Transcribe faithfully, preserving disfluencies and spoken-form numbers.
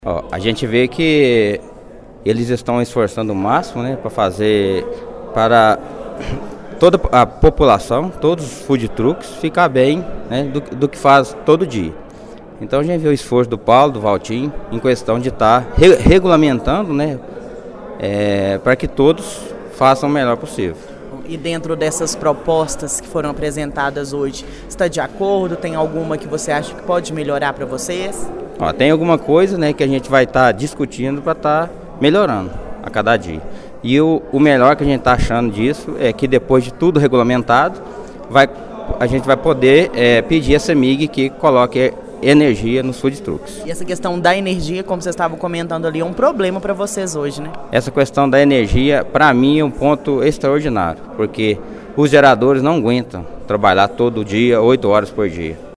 Ó, a gente vê que eles estão esforçando o máximo, né, para fazer para toda a população, todos os food trucks, ficar bem, né, do, do que faz todo dia. Então a gente vê o esforço do Paulo, do Valtinho, em questão de estar tá re regulamentando, né, é, para que todos façam o melhor possível. E dentro dessas propostas que foram apresentadas hoje, está de acordo? Tem alguma que você acha que pode melhorar para vocês? Ó, tem alguma coisa, né, que a gente vai estar tá discutindo para estar tá melhorando a cada dia. E o, o melhor que a gente está achando disso é que depois de tudo regulamentado, vai, a gente vai poder é, pedir a CEMIG que coloque energia nos food trucks. E essa questão da energia, como vocês estavam comentando ali, é um problema para vocês hoje, né? Essa questão da energia, para mim, é um ponto extraordinário, porque os geradores não aguentam trabalhar todo dia, oito horas por dia.